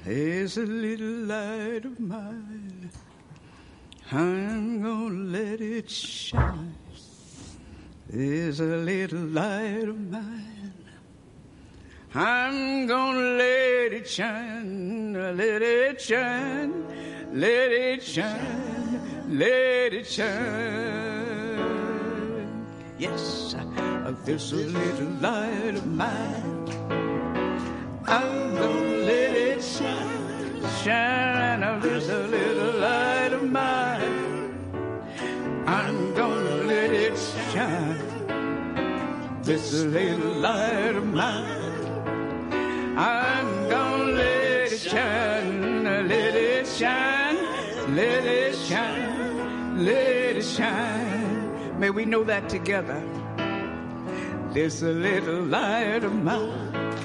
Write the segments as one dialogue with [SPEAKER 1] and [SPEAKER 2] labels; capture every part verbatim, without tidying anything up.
[SPEAKER 1] There's a little light of mine. I'm gonna let it shine. There's a little light of mine. I'm gonna let it shine. Let it shine. Let it shine. Let it shine. Yes, there's a little light of mine. I'm gonna let it shine, shine. There's a little light of mine. I'm gonna let it shine. There's a little light of mine. I'm gonna let it shine, let it shine, let it shine, let it shine. May we know that together. There's a little light of mine.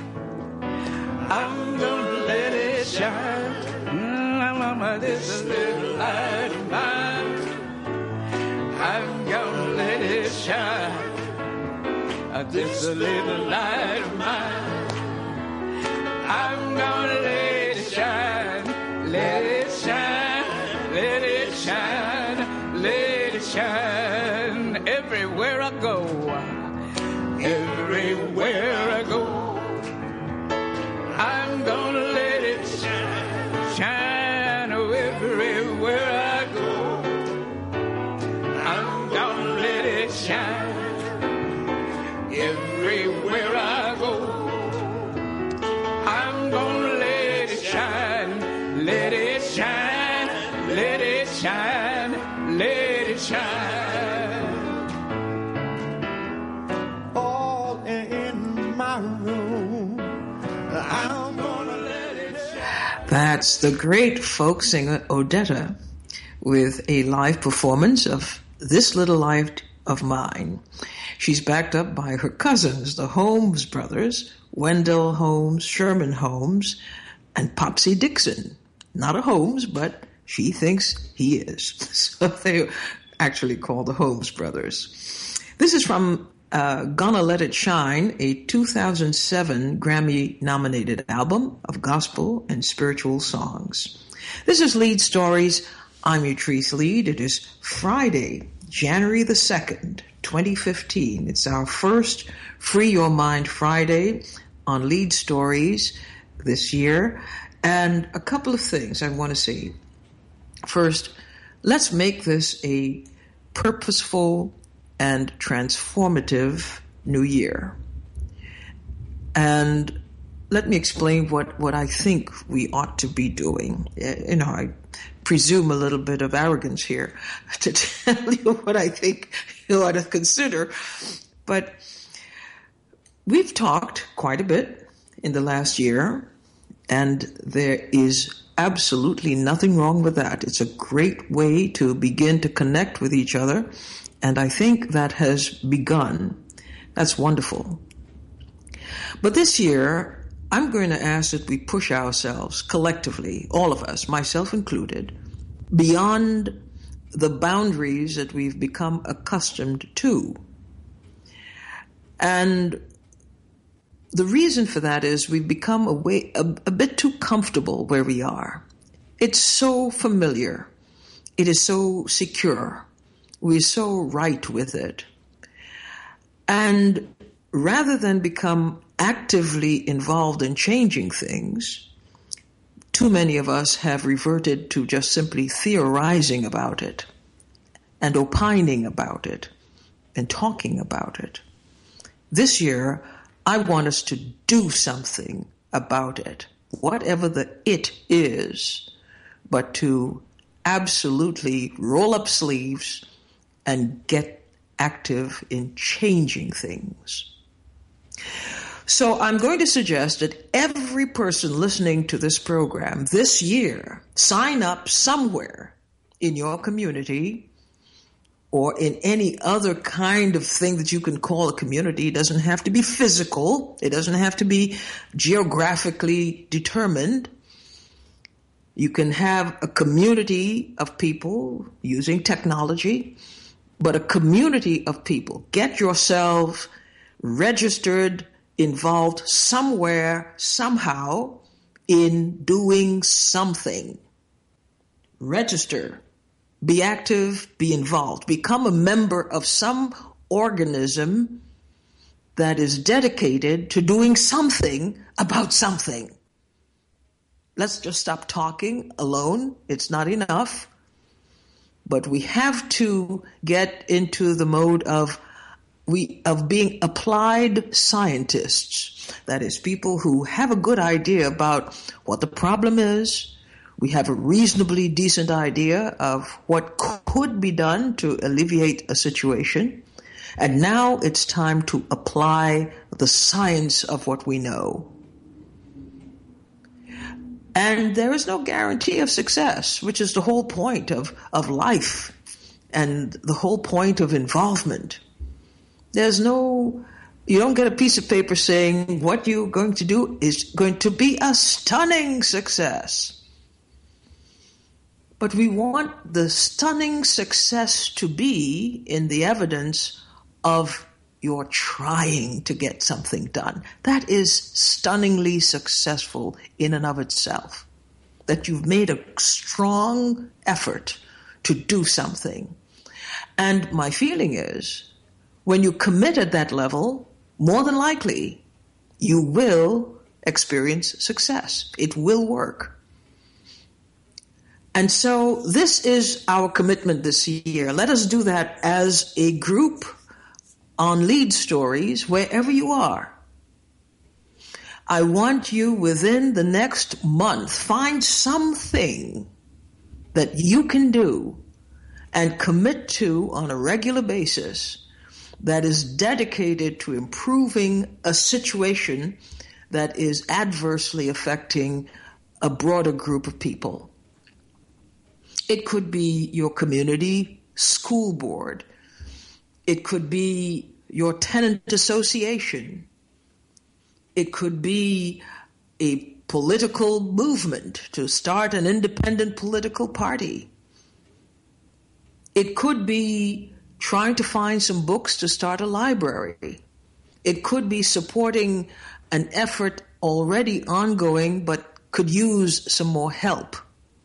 [SPEAKER 1] I'm gonna let it shine. Mm, there's a little light of mine. I'm gonna let it shine. There's a little light of mine. I'm gonna let it shine. Let it shine. Let it shine. Let it shine. Everywhere I go. Everywhere I go. I'm gonna let it shine, shine everywhere I go. I'm gonna let it shine everywhere I go. I'm gonna let it shine, let it shine, let it shine, let it shine. All in my room. I'm gonna let it shine.
[SPEAKER 2] That's the great folk singer Odetta with a live performance of This Little Light of Mine. She's backed up by her cousins, the Holmes brothers, Wendell Holmes, Sherman Holmes, and Popsy Dixon. Not a Holmes, but she thinks he is. So they actually call the Holmes brothers. This is from Uh, Gonna Let It Shine, a two thousand seven Grammy-nominated album of gospel and spiritual songs. This is Lead Stories. I'm Utrice Lead. It is Friday, January the second, twenty fifteen. It's our first Free Your Mind Friday on Lead Stories this year. And a couple of things I want to say. First, let's make this a purposeful and transformative new year. And let me explain what, what I think we ought to be doing. You know, I presume a little bit of arrogance here to tell you what I think you ought to consider. But we've talked quite a bit in the last year, and there is absolutely nothing wrong with that. It's a great way to begin to connect with each other. And I think that has begun. That's wonderful. But this year, I'm going to ask that we push ourselves collectively, all of us, myself included, beyond the boundaries that we've become accustomed to. And the reason for that is we've become a, way, a, a bit too comfortable where we are. It's so familiar. It is so secure. We're so right with it. And rather than become actively involved in changing things, too many of us have reverted to just simply theorizing about it and opining about it and talking about it. This year, I want us to do something about it, whatever the it is, but to absolutely roll up sleeves and get active in changing things. So I'm going to suggest that every person listening to this program this year sign up somewhere in your community or in any other kind of thing that you can call a community. It doesn't have to be physical. It doesn't have to be geographically determined. You can have a community of people using technology, but a community of people. Get yourself registered, involved somewhere, somehow, in doing something. Register, be active, be involved, become a member of some organism that is dedicated to doing something about something. Let's just stop talking alone. It's not enough. But we have to get into the mode of we of being applied scientists. That is, people who have a good idea about what the problem is. We have a reasonably decent idea of what could be done to alleviate a situation. And now it's time to apply the science of what we know. And there is no guarantee of success, which is the whole point of, of life and the whole point of involvement. There's no, you don't get a piece of paper saying what you're going to do is going to be a stunning success. But we want the stunning success to be in the evidence of your trying to get something done. That is stunningly successful in and of itself. That you've made a strong effort to do something. And my feeling is, when you commit at that level, more than likely, you will experience success. It will work. And so this is our commitment this year. Let us do that as a group on Lead Stories, wherever you are. I want you within the next month, find something that you can do and commit to on a regular basis that is dedicated to improving a situation that is adversely affecting a broader group of people. It could be your community school board. It could be your tenant association. It could be a political movement to start an independent political party. It could be trying to find some books to start a library. It could be supporting an effort already ongoing but could use some more help.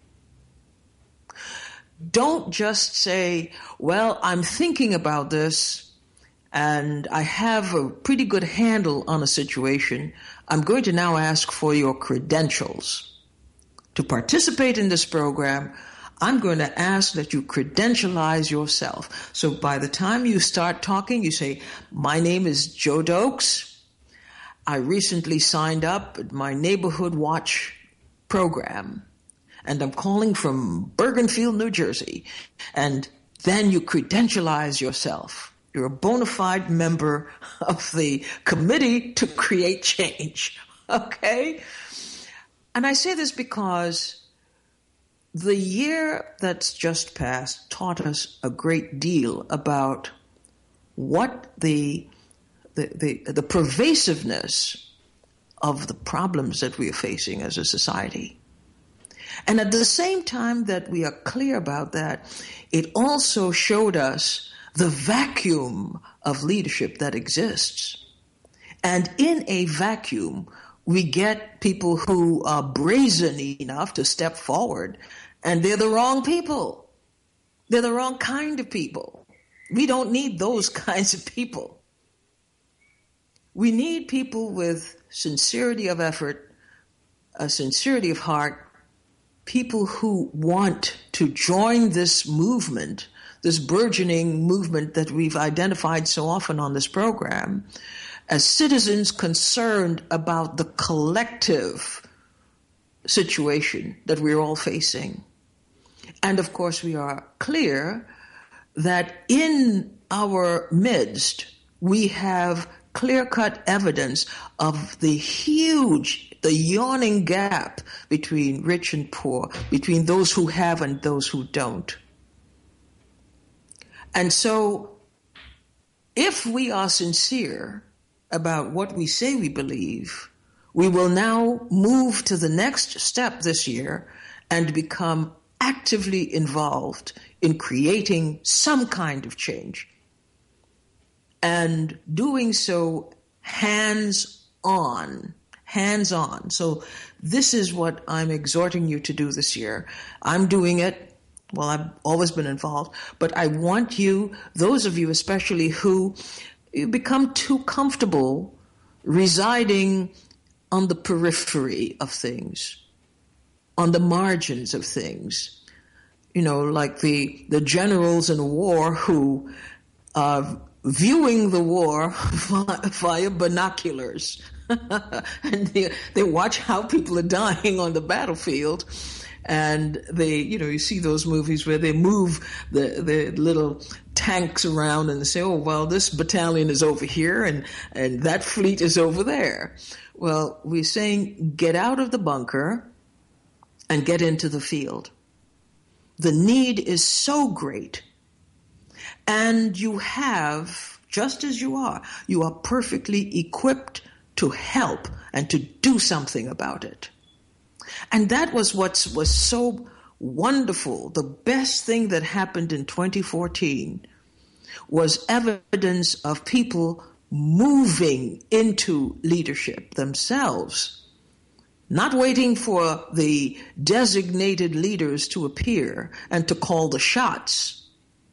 [SPEAKER 2] Don't just say, well, I'm thinking about this and I have a pretty good handle on a situation. I'm going to now ask for your credentials. To participate in this program, I'm going to ask that you credentialize yourself. So by the time you start talking, you say, my name is Joe Dokes. I recently signed up at my Neighborhood Watch program. And I'm calling from Bergenfield, New Jersey. And then you credentialize yourself. You're a bona fide member of the Committee to Create Change. Okay? And I say this because the year that's just passed taught us a great deal about what the the the, the pervasiveness of the problems that we are facing as a society. And at the same time that we are clear about that, it also showed us the vacuum of leadership that exists. And in a vacuum, we get people who are brazen enough to step forward, and they're the wrong people. They're the wrong kind of people. We don't need those kinds of people. We need people with sincerity of effort, a sincerity of heart, people who want to join this movement, this burgeoning movement that we've identified so often on this program, as citizens concerned about the collective situation that we're all facing. And of course, we are clear that in our midst, we have clear-cut evidence of the huge, the yawning gap between rich and poor, between those who have and those who don't. And so, if we are sincere about what we say we believe, we will now move to the next step this year and become actively involved in creating some kind of change. And doing so hands-on, hands-on. So this is what I'm exhorting you to do this year. I'm doing it. Well, I've always been involved, but I want you, those of you especially who you become too comfortable residing on the periphery of things, on the margins of things, you know, like the, the generals in war who are viewing the war via binoculars. And they, they watch how people are dying on the battlefield. And they, you know, you see those movies where they move the, the little tanks around and they say, oh, well, this battalion is over here and, and that fleet is over there. Well, we're saying get out of the bunker and get into the field. The need is so great. And you have, just as you are, you are perfectly equipped to help and to do something about it. And that was what was so wonderful. The best thing that happened in twenty fourteen was evidence of people moving into leadership themselves, not waiting for the designated leaders to appear and to call the shots,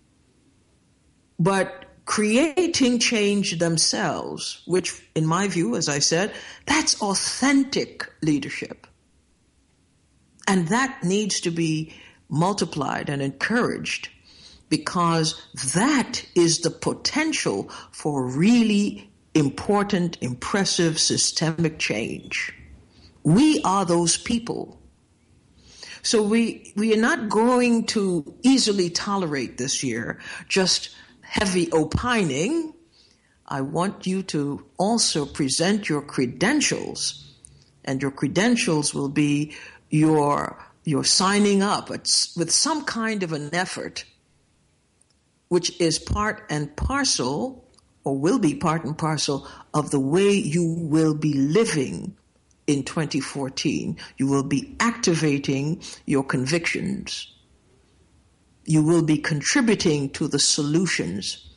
[SPEAKER 2] but creating change themselves, which in my view, as I said, that's authentic leadership. And that needs to be multiplied and encouraged because that is the potential for really important, impressive, systemic change. We are those people. So we, we are not going to easily tolerate this year just heavy opining. I want you to also present your credentials, and your credentials will be your your signing up with some kind of an effort, which is part and parcel, or will be part and parcel, of the way you will be living in twenty fourteen. You will be activating your convictions. You will be contributing to the solutions.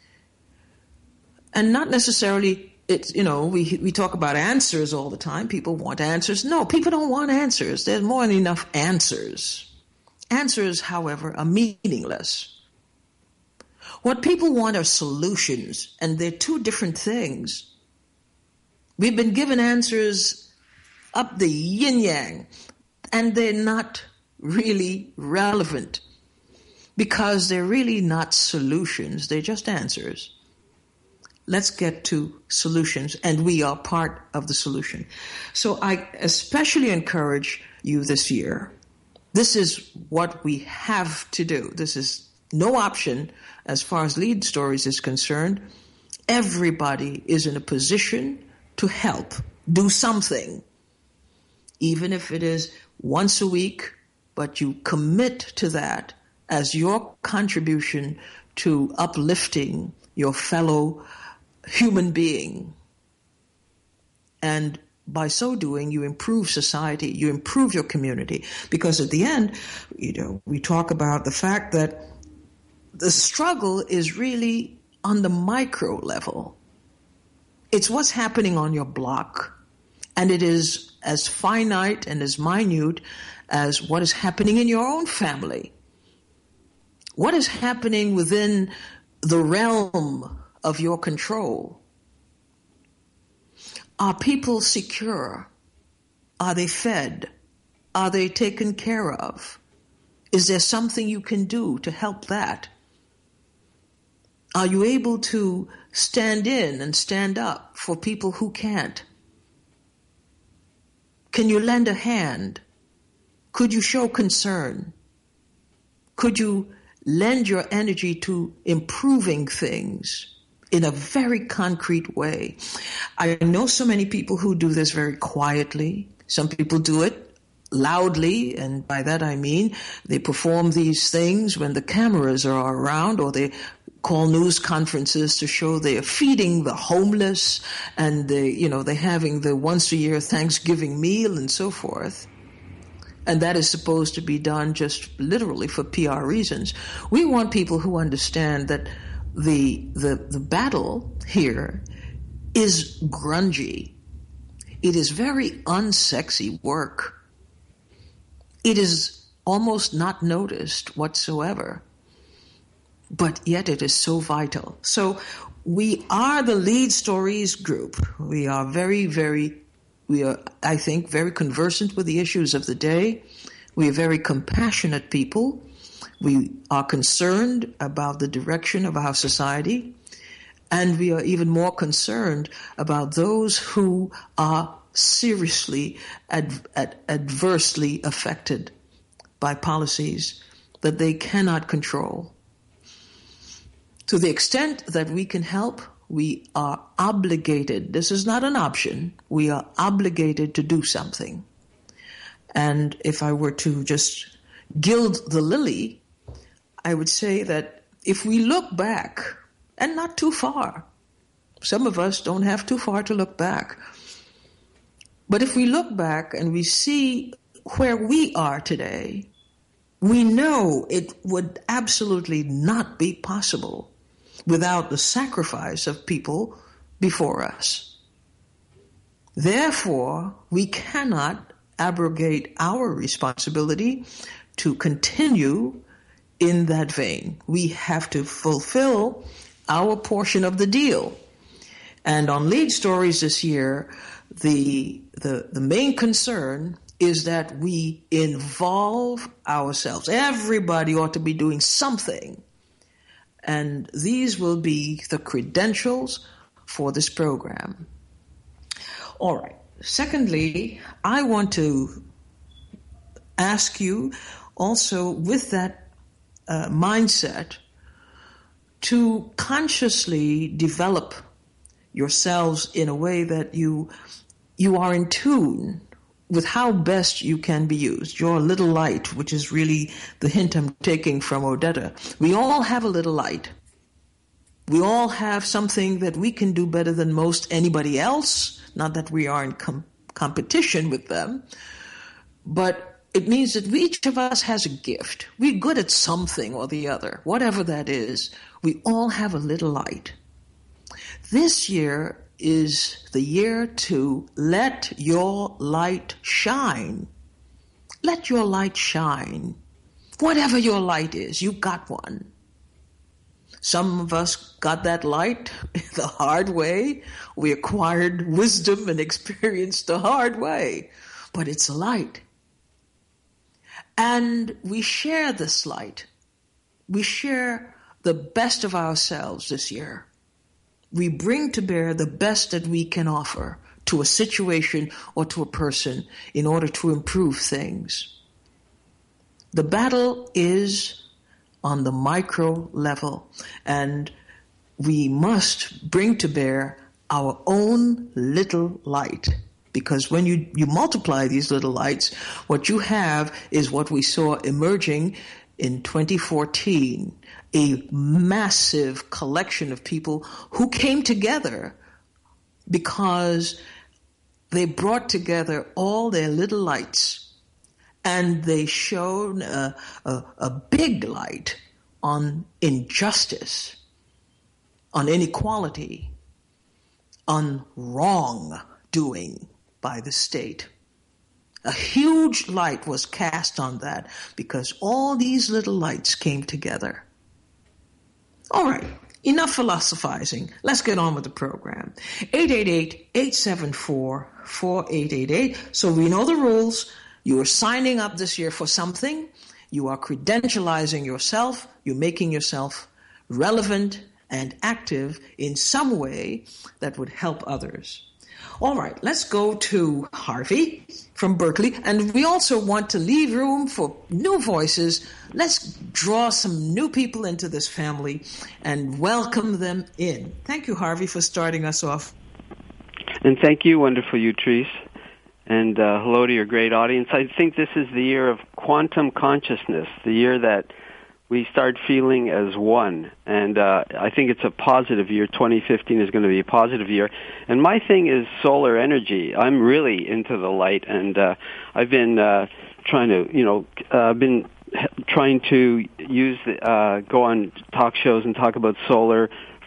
[SPEAKER 2] And not necessarily, it's, you know, we we talk about answers all the time. People want answers. No, people don't want answers. There's more than enough answers. Answers, however, are meaningless. What people want are solutions, and they're two different things. We've been given answers up the yin-yang, and they're not really relevant because they're really not solutions. They're just answers. Let's get to solutions, and we are part of the solution. So I especially encourage you this year. This is what we have to do. This is no option as far as Lead Stories is concerned. Everybody is in a position to help, do something, even if it is once a week, but you commit to that as your contribution to uplifting your fellow human being. And by so doing, you improve society, you improve your community. Because at the end, you know, we talk about the fact that the struggle is really on the micro level. It's what's happening on your block. And it is as finite and as minute as what is happening in your own family. What is happening within the realm of your control? Are people secure? Are they fed? Are they taken care of? Is there something you can do to help that? Are you able to stand in and stand up for people who can't? Can you lend a hand? Could you show concern? Could you lend your energy to improving things in a very concrete way? I know so many people who do this very quietly. Some people do it loudly, and by that I mean they perform these things when the cameras are around, or they call news conferences to show they are feeding the homeless, and they, you know, they're having the once a year Thanksgiving meal and so forth. And that is supposed to be done just literally for P R reasons. We want people who understand that the the the battle here is grungy. It is very unsexy work. It is almost not noticed whatsoever, but yet it is so vital. So we are the Lead Stories group. We are very, very, we are, I think, very conversant with the issues of the day. We are very compassionate people. We are concerned about the direction of our society. And we are even more concerned about those who are seriously ad- ad- adversely affected by policies that they cannot control. To the extent that we can help, we are obligated. This is not an option. We are obligated to do something. And if I were to just gild the lily, I would say that if we look back, and not too far, some of us don't have too far to look back, but if we look back and we see where we are today, we know it would absolutely not be possible without the sacrifice of people before us. Therefore, we cannot abrogate our responsibility to continue in that vein. We have to fulfill our portion of the deal. And on Lead Stories this year, the, the, the main concern is that we involve ourselves. Everybody ought to be doing something. And these will be the credentials for this program. All right. Secondly, I want to ask you also with that uh, mindset to consciously develop yourselves in a way that you you are in tune with how best you can be used. Your little light, which is really the hint I'm taking from Odetta. We all have a little light. We all have something that we can do better than most anybody else. Not that we are in com- competition with them, but it means that each of us has a gift. We're good at something or the other, whatever that is. We all have a little light. This year is the year to let your light shine. Let your light shine. Whatever your light is, you got one. Some of us got that light the hard way. We acquired wisdom and experience the hard way. But it's a light. And we share this light. We share the best of ourselves this year. We bring to bear the best that we can offer to a situation or to a person in order to improve things. The battle is on the micro level, and we must bring to bear our own little light. Because when you, you multiply these little lights, what you have is what we saw emerging in twenty fourteen, a massive collection of people who came together because they brought together all their little lights and they shone a, a, a big light on injustice, on inequality, on wrongdoing by the state. A huge light was cast on that because all these little lights came together. All right, enough philosophizing. Let's get on with the program. eight eight eight, eight seven four, four eight eight eight. So we know the rules. You are signing up this year for something. You are credentializing yourself. You're making yourself relevant and active in some way that would help others. All right, let's go to Harvey from Berkeley. And we also want to leave room for new voices. Let's draw some new people into this family and welcome them in. Thank you, Harvey, for starting us off.
[SPEAKER 3] And thank you, wonderful Utrice. And uh, hello to your great audience. I think this is the year of quantum consciousness, the year that we start feeling as one. And uh, I think it's a positive year. twenty fifteen is going to be a positive year. And my thing is solar energy. I'm really into the light, and uh, I've been uh, trying to, you know, uh, been trying to use, the, uh, go on talk shows and talk about solar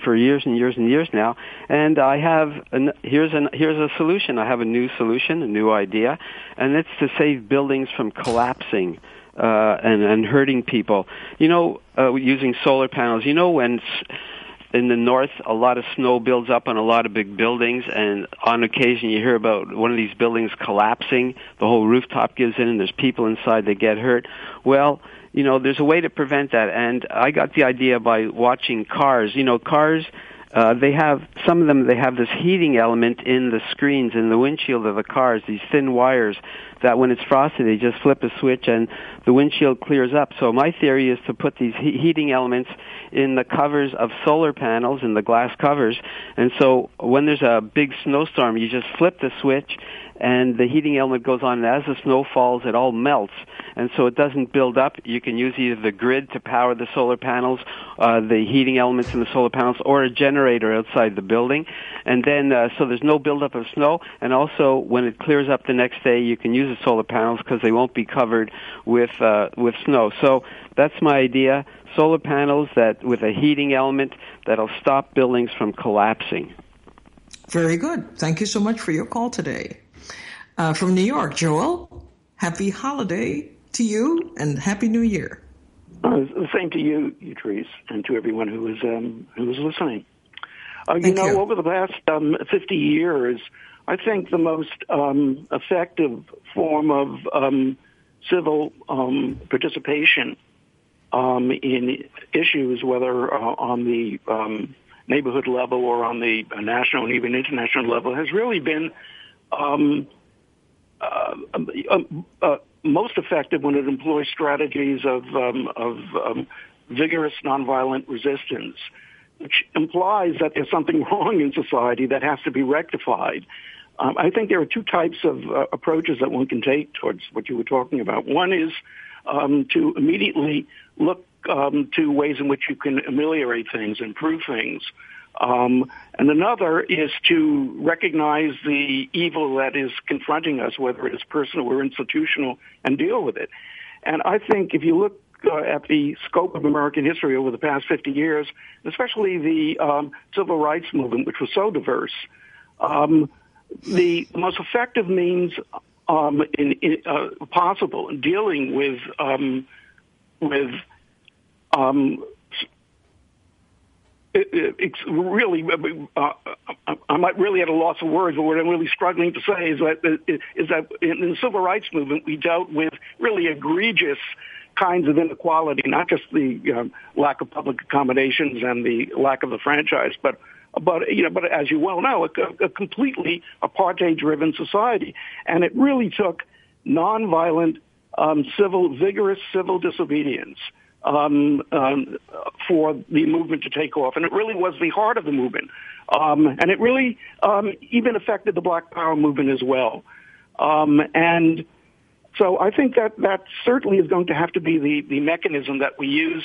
[SPEAKER 3] for years and years and years now. And I have an, here's an here's a solution. I have a new solution, a new idea, and it's to save buildings from collapsing uh, and and hurting people. You know, uh, using solar panels. You know, when in the north a lot of snow builds up on a lot of big buildings, and on occasion you hear about one of these buildings collapsing. The whole rooftop gives in, and there's people inside that get hurt. Well, you know, there's a way to prevent that, and I got the idea by watching cars. You know, cars, uh, they have, some of them, they have this heating element in the screens, in the windshield of the cars, these thin wires that when it's frosty, they just flip a switch and the windshield clears up. So my theory is to put these he- heating elements in the covers of solar panels, in the glass covers, and so when there's a big snowstorm, you just flip the switch, and the heating element goes on, and as the snow falls, it all melts, and so it doesn't build up. You can use either the grid to power the solar panels, uh, the heating elements in the solar panels, or a generator outside the building, and then uh, so there's no buildup of snow, and also when it clears up the next day, you can use the solar panels because they won't be covered with uh, with snow. So that's my idea: solar panels that with a heating element that'll stop buildings from collapsing.
[SPEAKER 2] Very good. Thank you so much for your call today. Uh, from New York, Joel, happy holiday to you and Happy New Year.
[SPEAKER 4] Uh, the same to you, Utrice, and to everyone who is um, who is listening. Uh, you
[SPEAKER 2] Thank
[SPEAKER 4] know,
[SPEAKER 2] you.
[SPEAKER 4] over the past um, fifty years, I think the most um, effective form of um, civil um, participation um, in issues, whether uh, on the um, neighborhood level or on the national and even international level, has really been um, uh, uh, uh, most effective when it employs strategies of, um, of um, vigorous nonviolent resistance, which implies that there's something wrong in society that has to be rectified. Um, I think there are two types of uh, approaches that one can take towards what you were talking about. One is um, to immediately look um, to ways in which you can ameliorate things, improve things. Um, and another is to recognize the evil that is confronting us, whether it is personal or institutional, and deal with it. And I think if you look uh, at the scope of American history over the past fifty years, especially the um, civil rights movement, which was so diverse, um, the most effective means um, in, in, uh, possible in dealing with um, with um, it, it, it's really uh, I'm really at a loss of words, but what I'm really struggling to say is that is that in the civil rights movement we dealt with really egregious kinds of inequality, not just the um, lack of public accommodations and the lack of the franchise, but But you know, but as you well know, a, a completely apartheid-driven society, and it really took nonviolent, um, civil, vigorous civil disobedience um, um, for the movement to take off, and it really was the heart of the movement, um, and it really um, even affected the Black Power movement as well, um, and so I think that that certainly is going to have to be the the mechanism that we use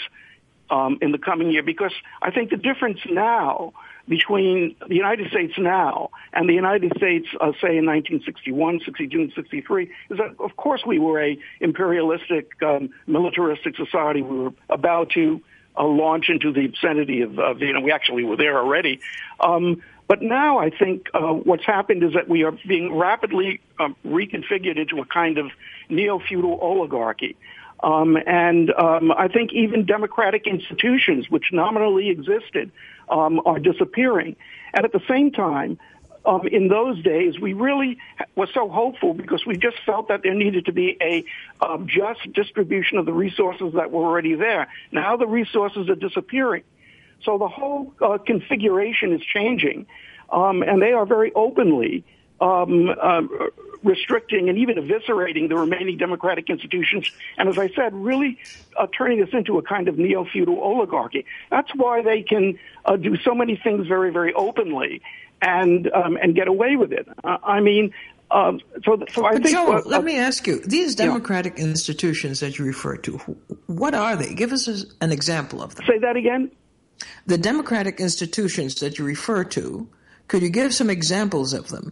[SPEAKER 4] um, in the coming year, because I think the difference now between the United States now and the United States, uh, say, in nineteen sixty-one, sixty-two, and sixty-three, is that, of course, we were a imperialistic, um, militaristic society. We were about to uh, launch into the obscenity of, of, you know, we actually were there already. Um, but now I think uh, what's happened is that we are being rapidly uh, reconfigured into a kind of neo-feudal oligarchy. Um, and um, I think even democratic institutions, which nominally existed, um, are disappearing. And at the same time, um, in those days, we really were so hopeful because we just felt that there needed to be a um, just distribution of the resources that were already there. Now the resources are disappearing. So the whole uh, configuration is changing, um, and they are very openly um, uh, restricting and even eviscerating the remaining democratic institutions, and as I said, really uh, turning us into a kind of neo-feudal oligarchy. That's why they can uh, do so many things very, very openly and um, and get away with it. Uh, I mean, um, so so I
[SPEAKER 2] but
[SPEAKER 4] think.
[SPEAKER 2] Joel,
[SPEAKER 4] uh,
[SPEAKER 2] let me ask you: these democratic
[SPEAKER 4] yeah.
[SPEAKER 2] institutions that you refer to, what are they? Give us an example of them.
[SPEAKER 4] Say that again.
[SPEAKER 2] The democratic institutions that you refer to, could you give some examples of them?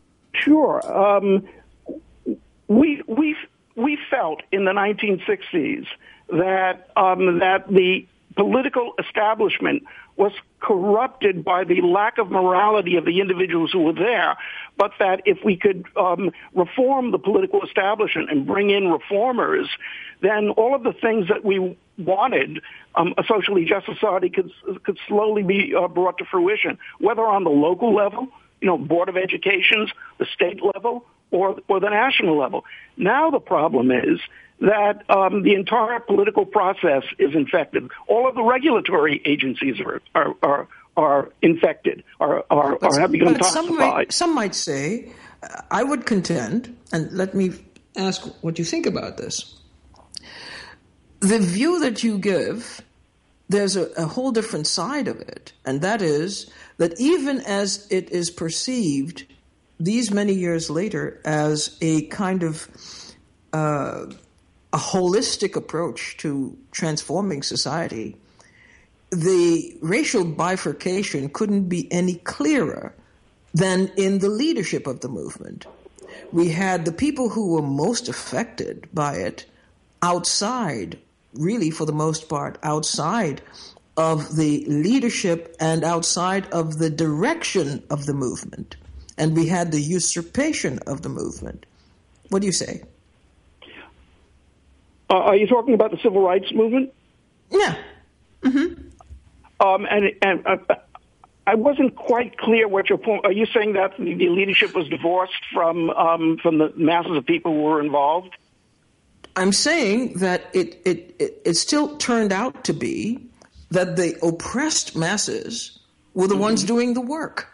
[SPEAKER 4] Sure. Um, we we we felt in the nineteen sixties that um, that the political establishment was corrupted by the lack of morality of the individuals who were there, but that if we could um, reform the political establishment and bring in reformers, then all of the things that we wanted, um, a socially just society could could slowly be uh, brought to fruition, whether on the local level, you know, Board of Educations, the state level, or or the national level. Now the problem is that um, the entire political process is infected. All of the regulatory agencies are are are, are infected, are are, are have become toxified.
[SPEAKER 2] Some might, some might say, uh, I would contend, and let me ask what you think about this. The view that you give, there's a, a whole different side of it, and that is that even as it is perceived these many years later as a kind of uh, a holistic approach to transforming society, the racial bifurcation couldn't be any clearer than in the leadership of the movement. We had the people who were most affected by it outside, really for the most part, outside of the leadership and outside of the direction of the movement. And we had the usurpation of the movement. What do you say?
[SPEAKER 4] Uh, are you talking about the civil rights movement?
[SPEAKER 2] Yeah. Mm-hmm.
[SPEAKER 4] Um, and and uh, I wasn't quite clear what your point. Are you saying that the leadership was divorced from um, from the masses of people who were involved?
[SPEAKER 2] I'm saying that it, it, it, it still turned out to be that the oppressed masses were the mm-hmm. ones doing the work.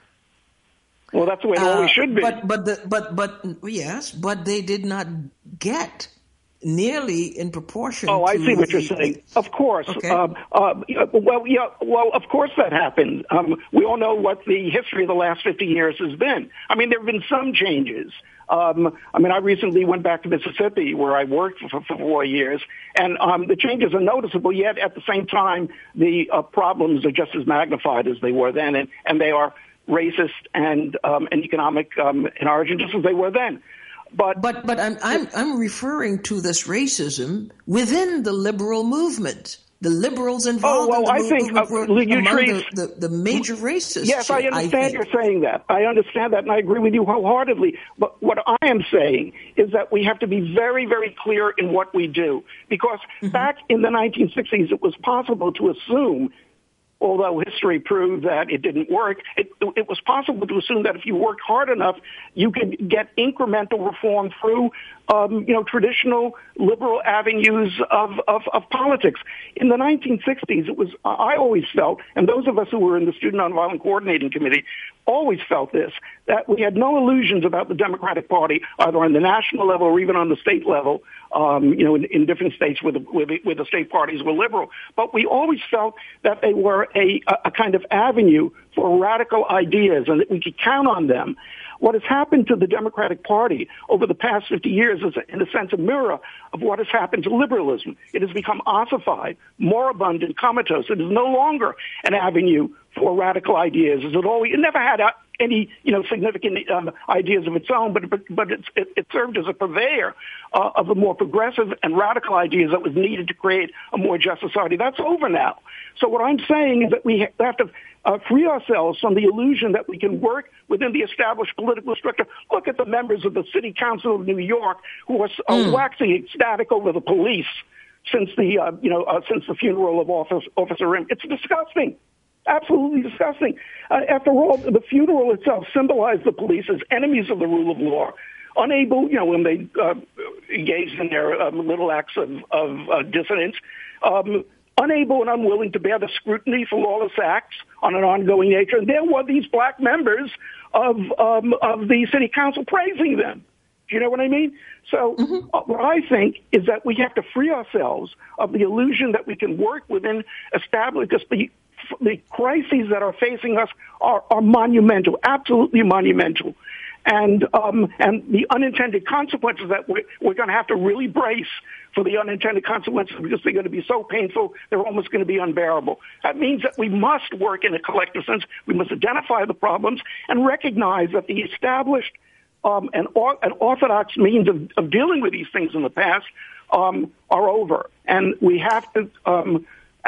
[SPEAKER 4] Well, that's the way it
[SPEAKER 2] uh,
[SPEAKER 4] always should be.
[SPEAKER 2] But but the, but but yes, but they did not get nearly in proportion.
[SPEAKER 4] Oh, I
[SPEAKER 2] to
[SPEAKER 4] see what
[SPEAKER 2] the,
[SPEAKER 4] you're saying. Of course.
[SPEAKER 2] Okay.
[SPEAKER 4] Um, uh, well, yeah. Well, of course that happened. Um, we all know what the history of the last fifty years has been. I mean, there have been some changes. Um, I mean, I recently went back to Mississippi, where I worked for, for four years, and um, the changes are noticeable. Yet, at the same time, the uh, problems are just as magnified as they were then, and, and they are racist and um, and economic um, in origin, just as they were then. But
[SPEAKER 2] but but I'm I'm I'm referring to this racism within the liberal movement. The liberals involved
[SPEAKER 4] oh, well,
[SPEAKER 2] in the
[SPEAKER 4] I think,
[SPEAKER 2] movement
[SPEAKER 4] uh,
[SPEAKER 2] were
[SPEAKER 4] you
[SPEAKER 2] among
[SPEAKER 4] treat,
[SPEAKER 2] the, the, the major racists.
[SPEAKER 4] Yes, I understand
[SPEAKER 2] I
[SPEAKER 4] you're saying that. I understand that, and I agree with you wholeheartedly. But what I am saying is that we have to be very, very clear in what we do. Because mm-hmm. back in the nineteen sixties, it was possible to assume, although history proved that it didn't work, it, it was possible to assume that if you worked hard enough, you could get incremental reform through, um, you know, traditional liberal avenues of, of, of politics. In the nineteen sixties, it was, I always felt, and those of us who were in the Student Nonviolent Coordinating Committee always felt this, that we had no illusions about the Democratic Party, either on the national level or even on the state level, um, you know, in, in different states where the, where, the, where the state parties were liberal. But we always felt that they were a, a kind of avenue for radical ideas and that we could count on them. What has happened to the Democratic Party over the past fifty years is, in a sense, a mirror of what has happened to liberalism. It has become ossified, moribund, and comatose. It is no longer an avenue for radical ideas. As it always, it never had any, you know, significant um, ideas of its own, but but, but it, it served as a purveyor uh, of the more progressive and radical ideas that was needed to create a more just society. That's over now. So what I'm saying is that we have to uh, free ourselves from the illusion that we can work within the established political structure. Look at the members of the City Council of New York who are uh, mm. waxing ecstatic over the police since the uh, you know uh, since the funeral of Officer, Officer M. It's disgusting. Absolutely disgusting. Uh, after all, the funeral itself symbolized the police as enemies of the rule of law, unable, you know, when they uh, engaged in their um, little acts of, of uh, dissonance, um, unable and unwilling to bear the scrutiny for lawless acts on an ongoing nature. And there were these black members of um, of the city council praising them. Do you know what I mean? So mm-hmm. uh, what I think is that we have to free ourselves of the illusion that we can work within established, because the, the crises that are facing us are, are monumental, absolutely monumental. And um, and the unintended consequences that we're, we're going to have to really brace for the unintended consequences, because they're going to be so painful, they're almost going to be unbearable. That means that we must work in a collective sense. We must identify the problems and recognize that the established um, and, or, and orthodox means of, of dealing with these things in the past um, are over. And we have to, um,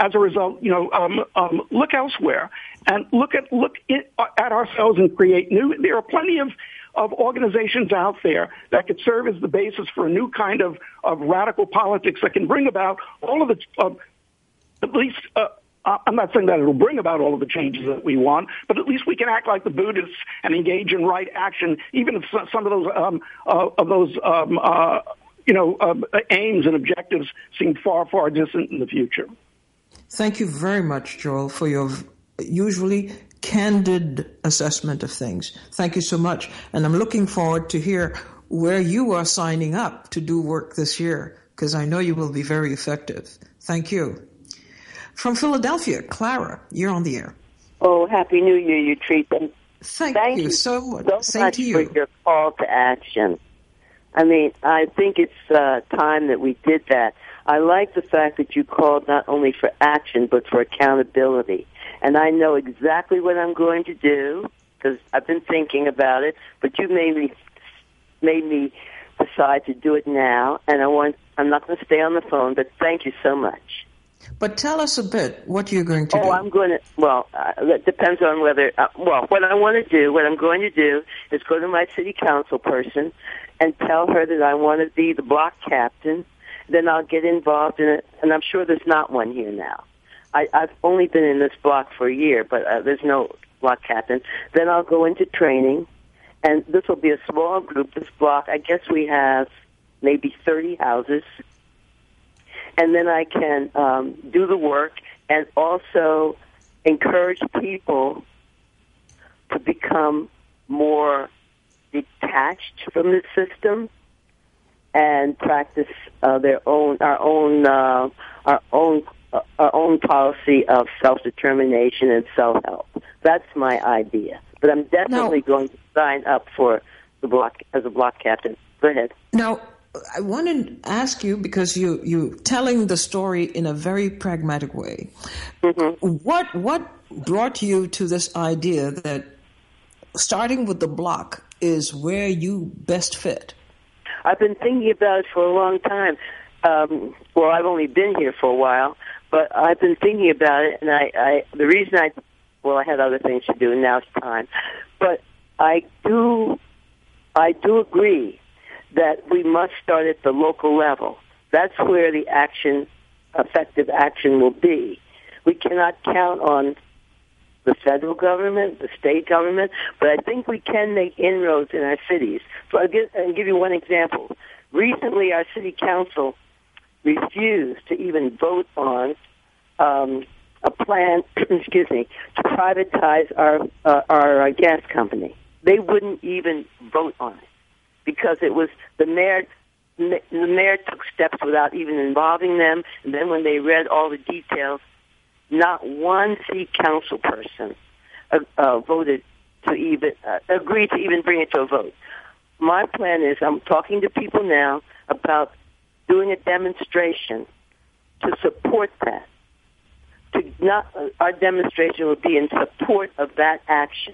[SPEAKER 4] as a result, you know, um, um, look elsewhere and look at look in, at ourselves and create new. There are plenty of of organizations out there that could serve as the basis for a new kind of, of radical politics that can bring about all of the, uh, at least, uh, I'm not saying that it'll bring about all of the changes that we want, but at least we can act like the Buddhists and engage in right action, even if some of those, um, uh, of those, um, uh, you know, um, aims and objectives seem far, far distant in the future.
[SPEAKER 2] Thank you very much, Joel, for your usually candid assessment of things. Thank you so much. And I'm looking forward to hear where you are signing up to do work this year, because I know you will be very effective. Thank you. From Philadelphia, Clara, you're on the air.
[SPEAKER 5] Oh, Happy New Year, you treat them.
[SPEAKER 2] Thank,
[SPEAKER 5] Thank
[SPEAKER 2] you
[SPEAKER 5] you
[SPEAKER 2] so much.
[SPEAKER 5] so
[SPEAKER 2] Same
[SPEAKER 5] much
[SPEAKER 2] to you.
[SPEAKER 5] for your call to action. I mean, I think it's uh, time that we did that. I like the fact that you called not only for action, but for accountability. And I know exactly what I'm going to do because I've been thinking about it. But you made me made me decide to do it now, and I want. I'm not going to stay on the phone. But thank you so much.
[SPEAKER 2] But tell us a bit what you're going to
[SPEAKER 5] oh,
[SPEAKER 2] do.
[SPEAKER 5] Oh, I'm going to. Well, uh, it depends on whether. Uh, well, what I want to do, what I'm going to do, is go to my city council person and tell her that I want to be the block captain. Then I'll get involved in it, and I'm sure there's not one here now. I, I've only been in this block for a year, but uh, there's no block captain. Then I'll go into training, and this will be a small group. This block, I guess we have maybe thirty houses, and then I can um, do the work and also encourage people to become more detached from the system and practice uh, their own, our own, uh, our own. Uh, our own policy of self-determination and self-help. That's my idea. But I'm definitely now, going to sign up for the block as a block captain. Go ahead.
[SPEAKER 2] Now, I want to ask you, because you, you're telling the story in a very pragmatic way. Mm-hmm. What, what brought you to this idea that starting with the block is where you best fit?
[SPEAKER 5] I've been thinking about it for a long time. Um, well, I've only been here for a while. But I've been thinking about it, and I, I the reason I, well, I had other things to do, and now it's time. But I do, I do agree that we must start at the local level. That's where the action, effective action, will be. We cannot count on the federal government, the state government, but I think we can make inroads in our cities. So I'll give, I'll give you one example. Recently, our city council refused to even vote on um, a plan, excuse me, to privatize our uh, our uh, gas company. They wouldn't even vote on it because it was the mayor. The mayor took steps without even involving them, and then when they read all the details, not one city council person uh, uh, voted to even uh, agreed to even bring it to a vote. My plan is I'm talking to people now about doing a demonstration to support that. To not, uh, our demonstration will be in support of that action.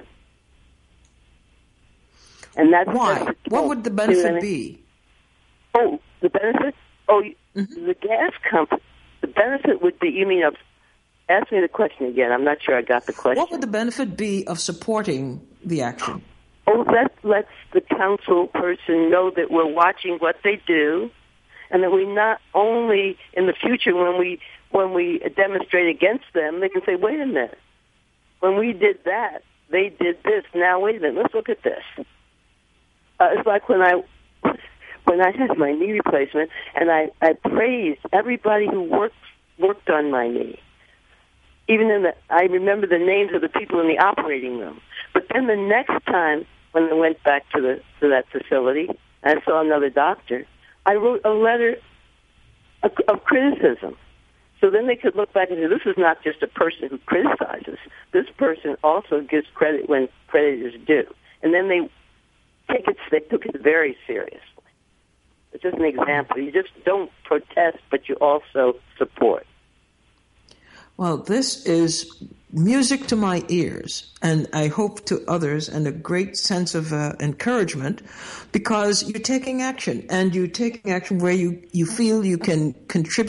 [SPEAKER 5] And that's
[SPEAKER 2] why. That's what would the benefit be?
[SPEAKER 5] Oh, the benefit? Oh, mm-hmm. The gas company. The benefit would be. You mean of? Ask me the question again. I'm not sure I got the question.
[SPEAKER 2] What would the benefit be of supporting the action?
[SPEAKER 5] Oh, that lets the council person know that we're watching what they do. And that we not only in the future when we when we demonstrate against them, they can say, wait a minute, when we did that, they did this. Now wait a minute, let's look at this. Uh, it's like when I when I had my knee replacement, and I, I praised everybody who worked worked on my knee. Even in the, I remember the names of the people in the operating room. But then the next time when I went back to the to that facility, and I saw another doctor. I wrote a letter of, of criticism. So then they could look back and say, this is not just a person who criticizes. This person also gives credit when credit is due. And then they take it, they took it very seriously. It's just an example. You just don't protest, but you also support.
[SPEAKER 2] Well, this is music to my ears, and I hope to others, and a great sense of uh, encouragement, because you're taking action, and you're taking action where you, you feel you can contribute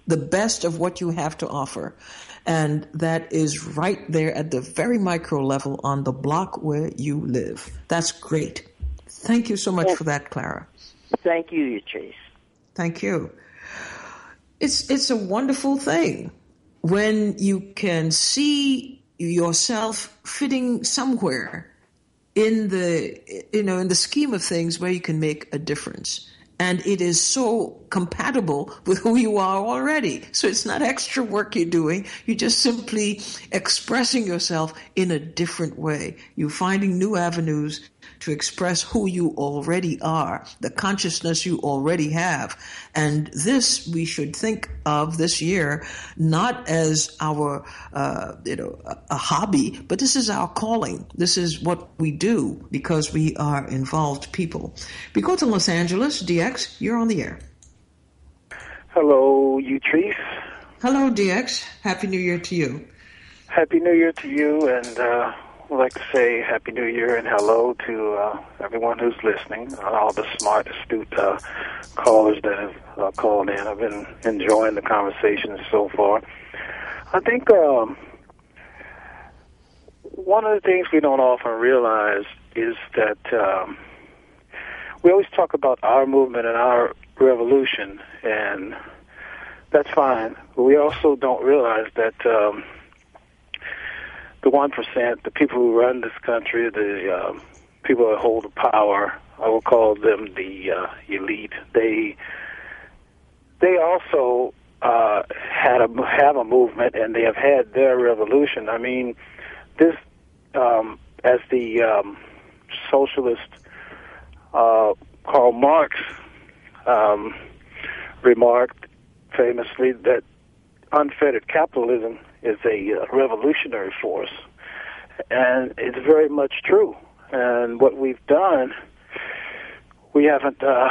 [SPEAKER 2] the best of what you have to offer. And that is right there at the very micro level on the block where you live. That's great. Thank you so much for that, Clara.
[SPEAKER 5] Thank you, Trace.
[SPEAKER 2] Thank you. It's it's a wonderful thing when you can see yourself fitting somewhere in the you know in the scheme of things where you can make a difference. And it is so compatible with who you are already. So it's not extra work you're doing. You're just simply expressing yourself in a different way. You're finding new avenues to express who you already are, the consciousness you already have. And this we should think of this year not as our, uh, you know, a, a hobby, but this is our calling. This is what we do because we are involved people. We go to Los Angeles. D X, you're on the air.
[SPEAKER 6] Hello, Utrice.
[SPEAKER 2] Hello, D X. Happy New Year to you.
[SPEAKER 6] Happy New Year to you, and uh, I'd like to say Happy New Year and hello to uh, everyone who's listening, all the smart, astute uh, callers that have uh, called in. I've been enjoying the conversations so far. I think um, one of the things we don't often realize is that um, we always talk about our movement and our revolution, and that's fine. But we also don't realize that um, the one percent, the people who run this country, the uh, people that hold the power, I will call them the uh, elite. They they also uh, had a have a movement, and they have had their revolution. I mean, this um, as the um, socialist uh, Karl Marx um, remarked famously that unfettered capitalism is a uh, revolutionary force, and it's very much true. And what we've done, we haven't uh,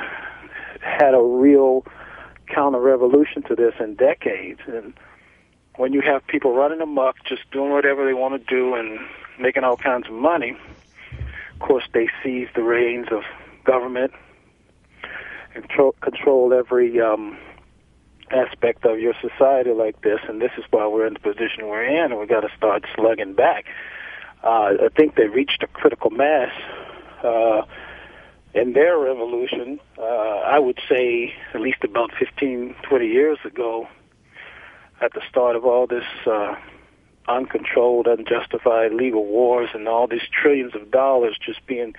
[SPEAKER 6] had a real counter-revolution to this in decades. And when you have people running amok, just doing whatever they want to do and making all kinds of money, of course they seize the reins of government and control, control every um, aspect of your society like this, and this is why we're in the position we're in, and we got to start slugging back. Uh, I think they reached a critical mass uh, in their revolution. Uh, I would say at least about fifteen, twenty years ago, at the start of all this uh, uncontrolled, unjustified legal wars and all these trillions of dollars just being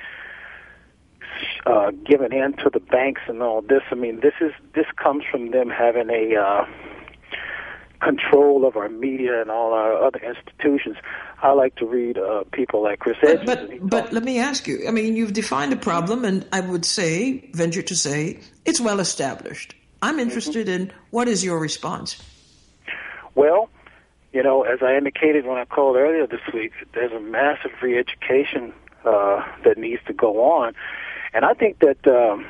[SPEAKER 6] Uh, given in to the banks and all this. I mean, this is this comes from them having a uh, control of our media and all our other institutions. I like to read uh, people like Chris Edges.
[SPEAKER 2] But but, but let me ask you. I mean, you've defined the problem, and I would say, venture to say, it's well established. I'm interested mm-hmm. in what is your response.
[SPEAKER 6] Well, you know, as I indicated when I called earlier this week, there's a massive re-education uh, that needs to go on. And I think that um,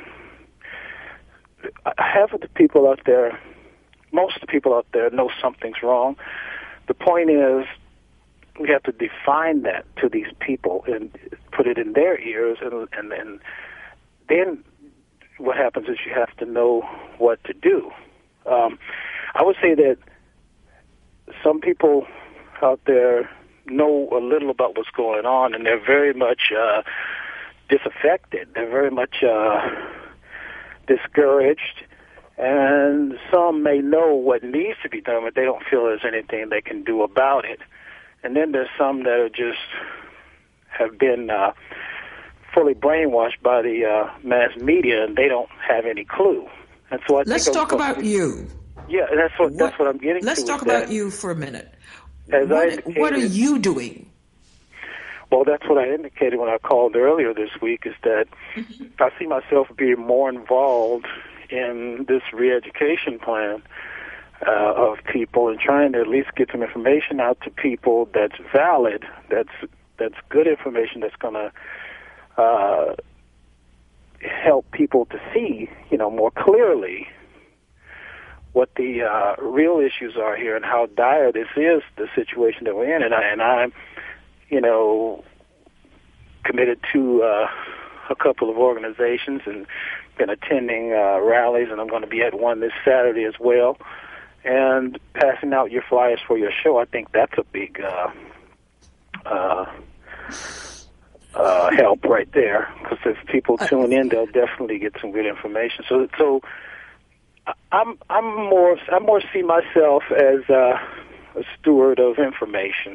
[SPEAKER 6] half of the people out there, most of the people out there know something's wrong. The point is we have to define that to these people and put it in their ears, and, and, and then what happens is you have to know what to do. Um, I would say that some people out there know a little about what's going on, and they're very much uh, disaffected. They're very much uh, discouraged, and some may know what needs to be done, but they don't feel there's anything they can do about it. And then there's some that are just have been uh, fully brainwashed by the uh, mass media, and they don't have any clue. And so I
[SPEAKER 2] let's
[SPEAKER 6] think
[SPEAKER 2] talk about you.
[SPEAKER 6] Yeah, that's what, what that's what I'm getting
[SPEAKER 2] let's
[SPEAKER 6] to.
[SPEAKER 2] Let's talk about you for a minute.
[SPEAKER 6] As
[SPEAKER 2] what,
[SPEAKER 6] I
[SPEAKER 2] what are you doing?
[SPEAKER 6] Well, that's what I indicated when I called earlier this week, is that mm-hmm. I see myself being more involved in this re-education plan uh, of people and trying to at least get some information out to people that's valid, that's that's good information that's going to uh, help people to see, you know, more clearly what the uh, real issues are here and how dire this is, the situation that we're in. And I, and I'm, you know, committed to uh, a couple of organizations and been attending uh, rallies, and I'm going to be at one this Saturday as well. and passing out your flyers for your show, I think that's a big uh, uh, uh, help right there. Because if people tune in, they'll definitely get some good information. So, so I'm I'm more I more see myself as uh, a steward of information.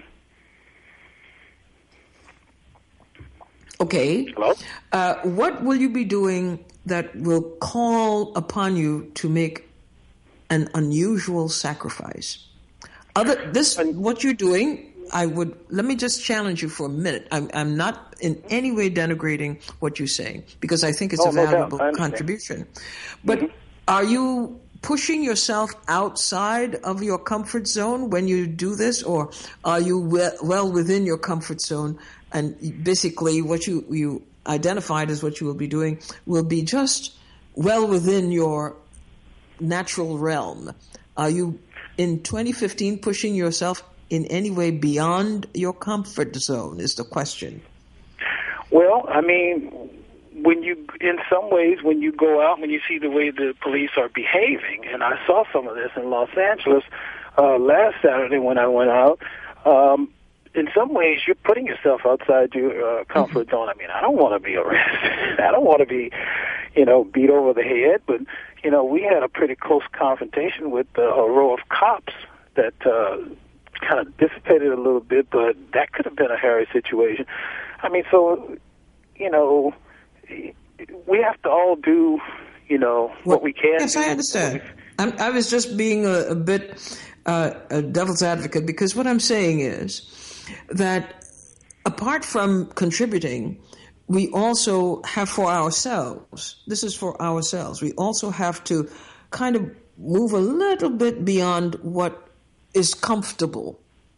[SPEAKER 2] Okay.
[SPEAKER 6] Hello?
[SPEAKER 2] Uh, what will you be doing that will call upon you to make an unusual sacrifice? Other this, what you're doing, I would let me just challenge you for a minute. I'm, I'm not in any way denigrating what you're saying because I think it's
[SPEAKER 6] oh,
[SPEAKER 2] a valuable
[SPEAKER 6] no
[SPEAKER 2] contribution. But mm-hmm. are you pushing yourself outside of your comfort zone when you do this, or are you well, well within your comfort zone? And basically, what you you identified as what you will be doing will be just well within your natural realm. Are you in twenty fifteen pushing yourself in any way beyond your comfort zone is the question.
[SPEAKER 6] Well, I mean, when you, in some ways, when you go out, when you see the way the police are behaving, and I saw some of this in Los Angeles uh, last Saturday when I went out, um, in some ways, you're putting yourself outside your uh, comfort zone. I mean, I don't want to be arrested. I don't want to be, you know, beat over the head. But, you know, we had a pretty close confrontation with uh, a row of cops that uh, kind of dissipated a little bit, but that could have been a hairy situation. I mean, so, you know, we have to all do, you know, what, what we can
[SPEAKER 2] yes,
[SPEAKER 6] do.
[SPEAKER 2] Yes, I understand. I'm, I was just being a, a bit uh, a devil's advocate because what I'm saying is that apart from contributing, we also have for ourselves, this is for ourselves, we also have to kind of move a little bit beyond what is comfortable.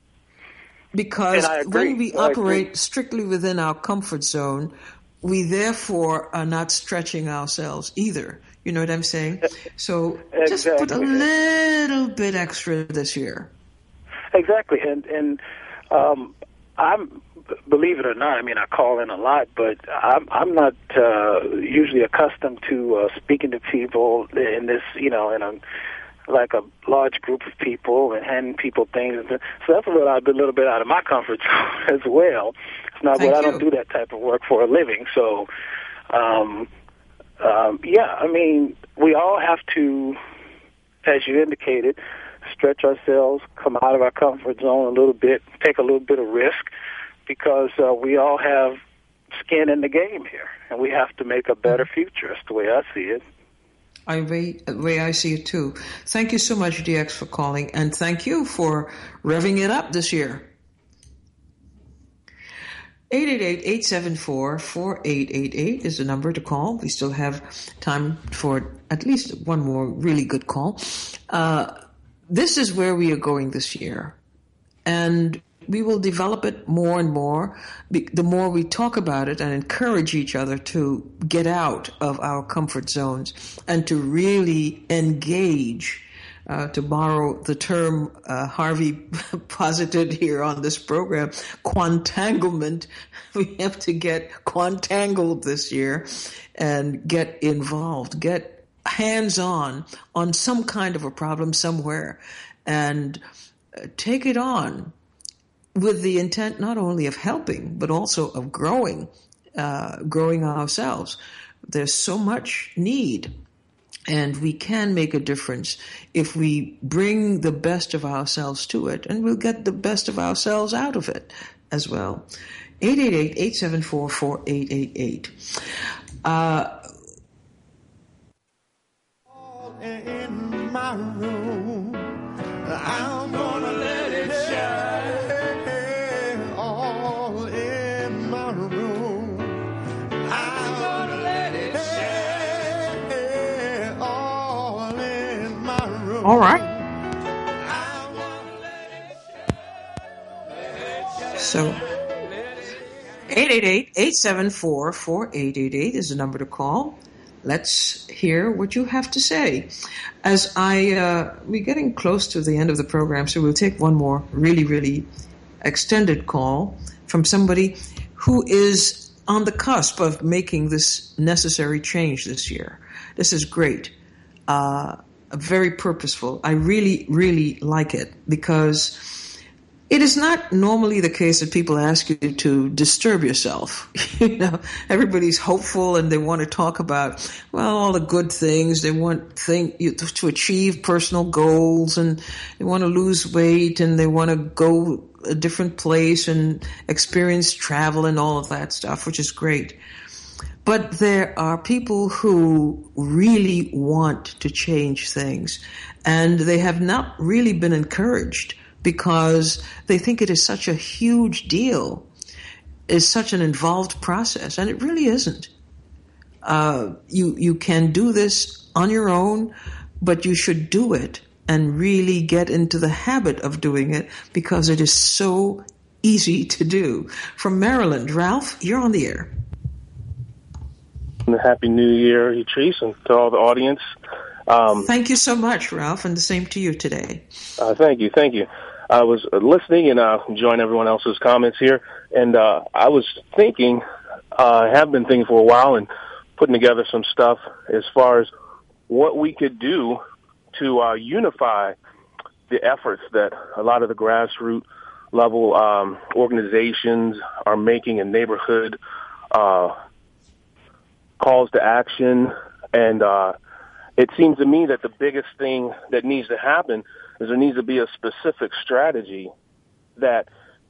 [SPEAKER 2] Because when we
[SPEAKER 6] I
[SPEAKER 2] operate
[SPEAKER 6] agree.
[SPEAKER 2] strictly within our comfort zone, we therefore are not stretching ourselves either. You know what I'm saying? So
[SPEAKER 6] exactly.
[SPEAKER 2] just put a little bit extra this year.
[SPEAKER 6] Exactly. And, and um, I'm, believe it or not, I mean, I call in a lot, but I'm, I'm not uh, usually accustomed to uh, speaking to people in this, you know, in a like a large group of people and handing people things. So that's what I've been a little bit out of my comfort zone as well. It's not
[SPEAKER 2] Thank
[SPEAKER 6] what
[SPEAKER 2] you.
[SPEAKER 6] I don't do that type of work for a living. So, um, um, yeah, I mean, we all have to, as you indicated, stretch ourselves, come out of our comfort zone a little bit, take a little bit of risk, because uh, we all have skin in the game here, and we have to make a better future. That's the way I see it.
[SPEAKER 2] I way, way I see it too. Thank you so much, D X, for calling, and thank you for revving it up this year. eight eight eight, eight seven four, four eight eight eight is the number to call. We still have time for at least one more really good call. Uh, this is where we are going this year, and we will develop it more and more. The more we talk about it and encourage each other to get out of our comfort zones and to really engage, uh, to borrow the term uh, Harvey posited here on this program, quantanglement. We have to get quantangled this year and get involved, get hands-on on some kind of a problem somewhere and take it on, with the intent not only of helping, but also of growing, uh, growing ourselves. There's so much need, and we can make a difference if we bring the best of ourselves to it, and we'll get the best of ourselves out of it as well. eight eight eight, eight seven four, four eight eight eight. Uh,
[SPEAKER 1] All in my room, I'm gonna let it shine.
[SPEAKER 2] All right. So, eight eight eight, eight seven four, four eight eight eight is the number to call. Let's hear what you have to say. As I, uh, we're getting close to the end of the program, so we'll take one more really, really extended call from somebody who is on the cusp of making this necessary change this year. This is great. Uh, very purposeful. I really, really like it because it is not normally the case that people ask you to disturb yourself. You know, everybody's hopeful and they want to talk about, well, all the good things. They want think you to achieve personal goals, and they want to lose weight, and they want to go a different place and experience travel and all of that stuff, which is great. But there are people who really want to change things, and they have not really been encouraged because they think it is such a huge deal, is such an involved process, and it really isn't. Uh, you you can do this on your own, but you should do it and really get into the habit of doing it because it is so easy to do. From Maryland, Ralph, you're on the air.
[SPEAKER 7] Happy New Year, Yatrice, and to all the audience. Um,
[SPEAKER 2] thank you so much, Ralph, and the same to you today.
[SPEAKER 7] Uh, thank you, thank you. I was listening and uh, enjoying everyone else's comments here, and uh, I was thinking, I uh, have been thinking for a while and putting together some stuff as far as what we could do to uh, unify the efforts that a lot of the grassroots level um, organizations are making in neighborhood uh, calls to action. And uh, it seems to me that the biggest thing that needs to happen is there needs to be a specific strategy that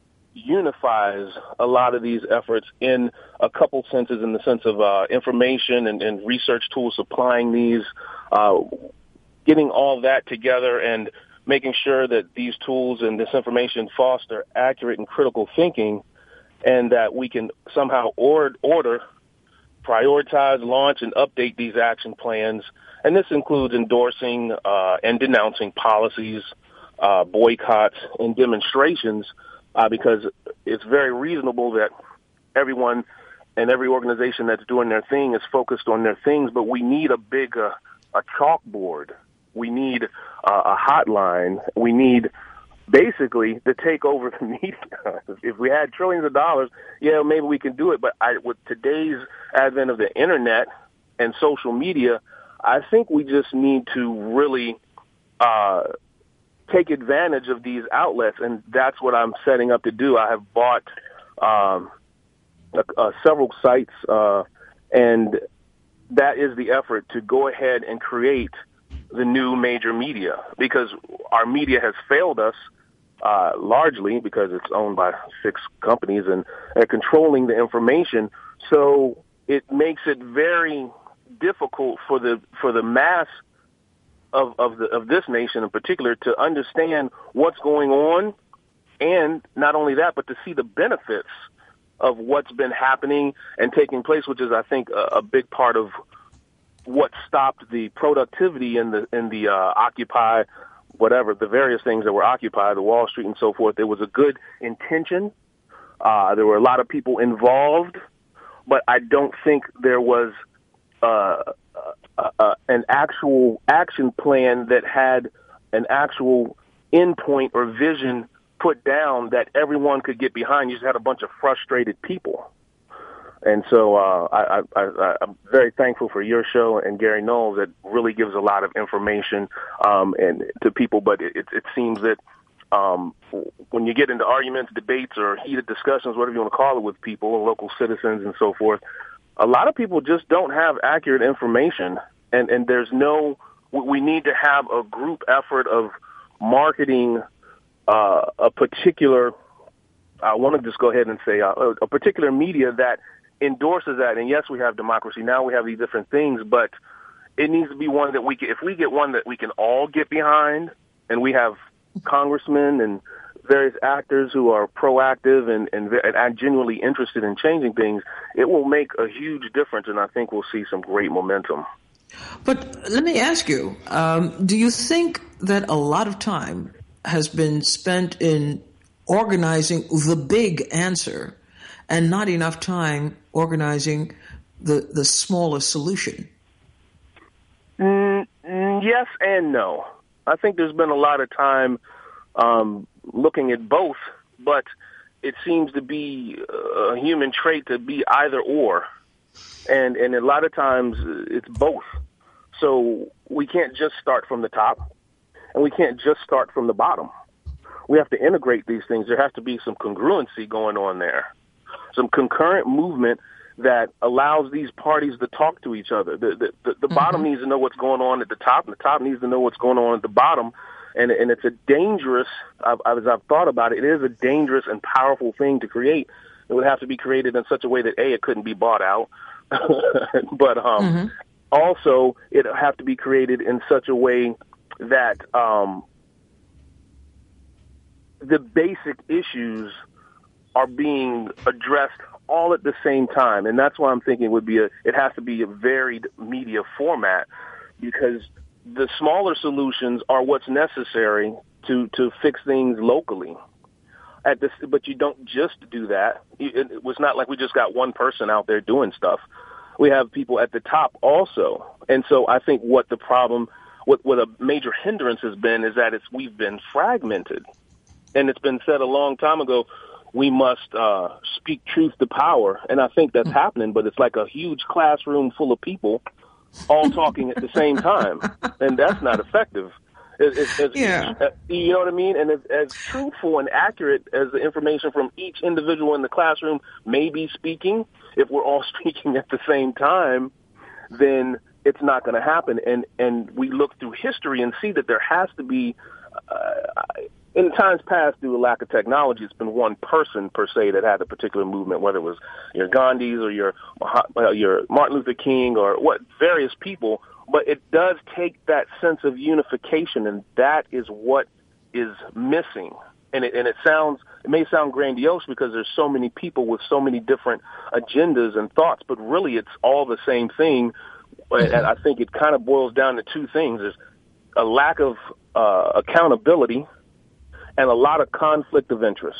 [SPEAKER 7] unifies a lot of these efforts in a couple senses, in the sense of uh, information and, and research tools, supplying these, uh, getting all that together and making sure that these tools and this information foster accurate and critical thinking, and that we can somehow or- order, prioritize, launch, and update these action plans. And this includes endorsing uh, and denouncing policies, uh, boycotts, and demonstrations, uh, because it's very reasonable that everyone and every organization that's doing their thing is focused on their things, but we need a big uh, a chalkboard. We need uh, a hotline. We need basically to take over the media. If we had trillions of dollars, yeah, maybe we can do it. But I, with today's advent of the internet and social media, I think we just need to really uh, take advantage of these outlets, and that's what I'm setting up to do. I have bought um, uh, uh, several sites, uh, and that is the effort to go ahead and create the new major media, because our media has failed us uh, largely because it's owned by six companies and they're controlling the information. So it makes it very difficult for the for the mass of of the of this nation in particular to understand what's going on, and not only that, but to see the benefits of what's been happening and taking place, which is, I think, a, a big part of what stopped the productivity in the in the uh, Occupy, whatever, the various things that were Occupy, the Wall Street and so forth. There was a good intention. Uh, there were a lot of people involved, but I don't think there was uh, uh, uh, an actual action plan that had an actual endpoint or vision put down that everyone could get behind. You just had a bunch of frustrated people. And so uh, I, I, I, I'm very thankful for your show and Gary Knowles that really gives a lot of information um, and to people. But it, it seems that um, when you get into arguments, debates, or heated discussions, whatever you want to call it, with people, local citizens and so forth, a lot of people just don't have accurate information. And, and there's no – we need to have a group effort of marketing uh, a particular – I want to just go ahead and say uh, a particular media that – endorses that. And yes, we have democracy. Now we have these different things, but it needs to be one that we can, if we get one that we can all get behind, and we have congressmen and various actors who are proactive and, and, and genuinely interested in changing things, it will make a huge difference, and I think we'll see some great momentum.
[SPEAKER 2] But let me ask you, um, do you think that a lot of time has been spent in organizing the big answer and not enough time organizing the the smallest solution?
[SPEAKER 7] Mm, yes and no. I think there's been a lot of time um, looking at both, but it seems to be a human trait to be either or, and and a lot of times it's both. So we can't just start from the top, and we can't just start from the bottom. We have to integrate these things. There has to be some congruency going on there, some concurrent movement that allows these parties to talk to each other. The, the, the, the mm-hmm. bottom needs to know what's going on at the top, and the top needs to know what's going on at the bottom. And, and it's a dangerous, I've, as I've thought about it, it is a dangerous and powerful thing to create. It would have to be created in such a way that, A, it couldn't be bought out, but um, mm-hmm. also it would have to be created in such a way that um, the basic issues are being addressed all at the same time. And that's why I'm thinking it would be a, it has to be a varied media format, because the smaller solutions are what's necessary to, to fix things locally. At this, but you don't just do that. It, it was not like we just got one person out there doing stuff. We have people at the top also. And so I think what the problem, what, what a major hindrance has been is that it's, we've been fragmented. And it's been said a long time ago, we must uh, speak truth to power. And I think that's happening, but it's like a huge classroom full of people all talking at the same time. And that's not effective. It, it, it's,
[SPEAKER 2] yeah.
[SPEAKER 7] You know what I mean? And as, as truthful and accurate as the information from each individual in the classroom may be speaking, if we're all speaking at the same time, then it's not going to happen. And, and we look through history and see that there has to be, uh, in times past, due to lack of technology, it's been one person per se that had a particular movement, whether it was your Gandhis or your, uh, your Martin Luther King or what various people. But it does take that sense of unification, and that is what is missing. And it, and it sounds, it may sound grandiose because there's so many people with so many different agendas and thoughts, but really it's all the same thing. And I think it kind of boils down to two things. There's a lack of uh, accountability and a lot of conflict of interest.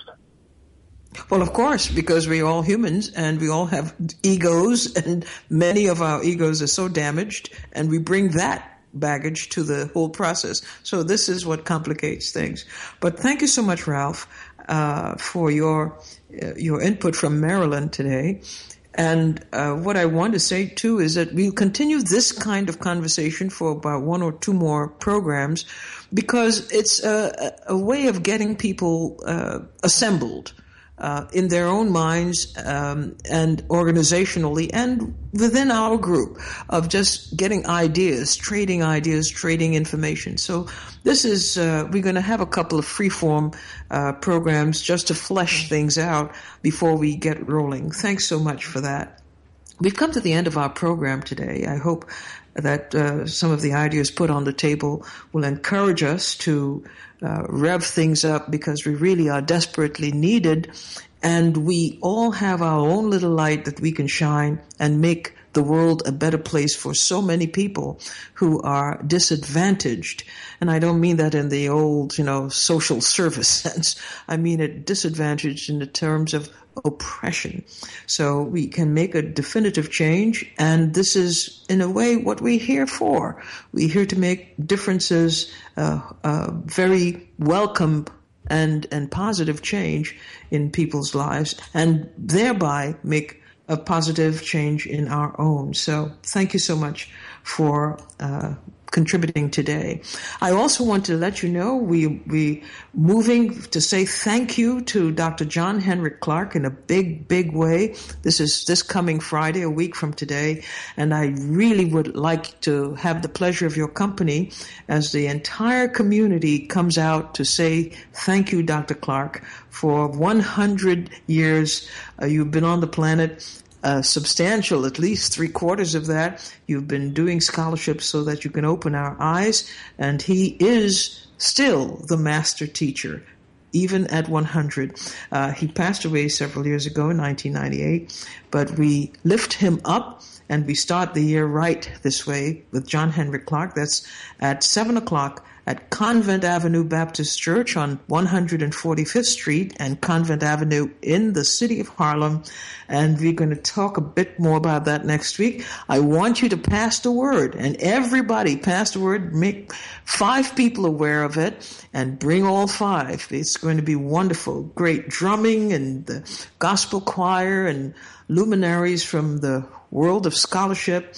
[SPEAKER 2] Well, of course, because we're all humans and we all have egos, and many of our egos are so damaged, and we bring that baggage to the whole process. So this is what complicates things. But thank you so much, Ralph, uh, for your uh, your input from Maryland today. And uh, what I want to say, too, is that we'll continue this kind of conversation for about one or two more programs, because it's a, a way of getting people uh, assembled Uh, in their own minds, um, and organizationally, and within our group, of just getting ideas, trading ideas, trading information. So this is, uh, we're going to have a couple of freeform uh, programs just to flesh things out before we get rolling. Thanks so much for that. We've come to the end of our program today. I hope that uh, some of the ideas put on the table will encourage us to uh, rev things up, because we really are desperately needed, and we all have our own little light that we can shine and make the world a better place for so many people who are disadvantaged. And I don't mean that in the old, you know, social service sense. I mean it disadvantaged in the terms of oppression. So we can make a definitive change, and this is, in a way, what we're here for. We're here to make differences, uh, uh, very welcome and, and positive change in people's lives, and thereby make a positive change in our own. So thank you so much for uh, contributing today. I also want to let you know we we moving to say thank you to Doctor John Henrik Clarke in a big, big way. This is this coming Friday, a week from today, and I really would like to have the pleasure of your company as the entire community comes out to say thank you, Doctor Clarke, for one hundred years uh, you've been on the planet. Uh, substantial, at least three quarters of that. You've been doing scholarships so that you can open our eyes, and he is still the master teacher, even at one hundred. Uh, he passed away several years ago in nineteen ninety-eight, but we lift him up, and we start the year right this way with John Henrik Clarke. That's at seven o'clock at Convent Avenue Baptist Church on one hundred forty-fifth Street and Convent Avenue in the city of Harlem. And we're going to talk a bit more about that next week. I want you to pass the word, and everybody pass the word, make five people aware of it, and bring all five. It's going to be wonderful. Great drumming and the gospel choir and luminaries from the world of scholarship.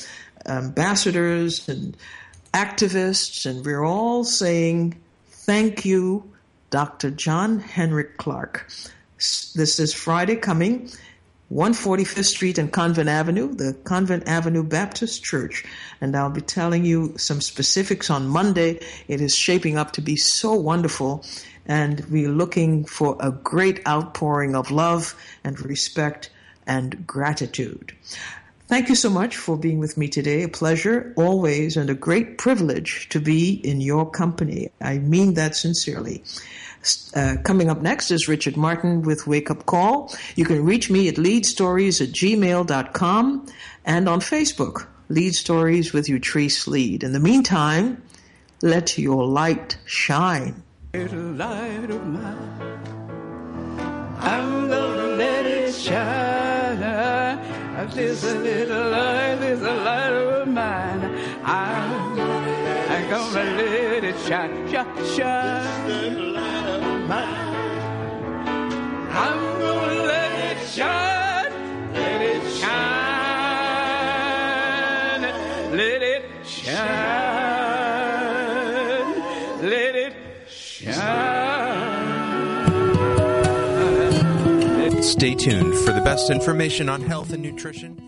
[SPEAKER 2] ambassadors and activists, and we're all saying thank you, Doctor John Henrik Clarke. This is Friday coming, one forty-fifth Street and Convent Avenue, the Convent Avenue Baptist Church. And I'll be telling you some specifics on Monday. It is shaping up to be so wonderful, and we're looking for a great outpouring of love and respect and gratitude. Thank you so much for being with me today. A pleasure always, and a great privilege to be in your company. I mean that sincerely. Uh, coming up next is Richard Martin with Wake Up Call. You can reach me at leadstories at gmail dot com and on Facebook, Lead Stories with Utrice Lead. In the meantime, let your light shine.
[SPEAKER 1] Little light of mine, I'm gonna let it shine. There's a little light, there's a light of mine. I'm, I'm gonna let it shine, shine, shine. I'm gonna let it shine, let it shine, let it shine, let it shine.
[SPEAKER 8] Stay tuned for the best information on health and nutrition.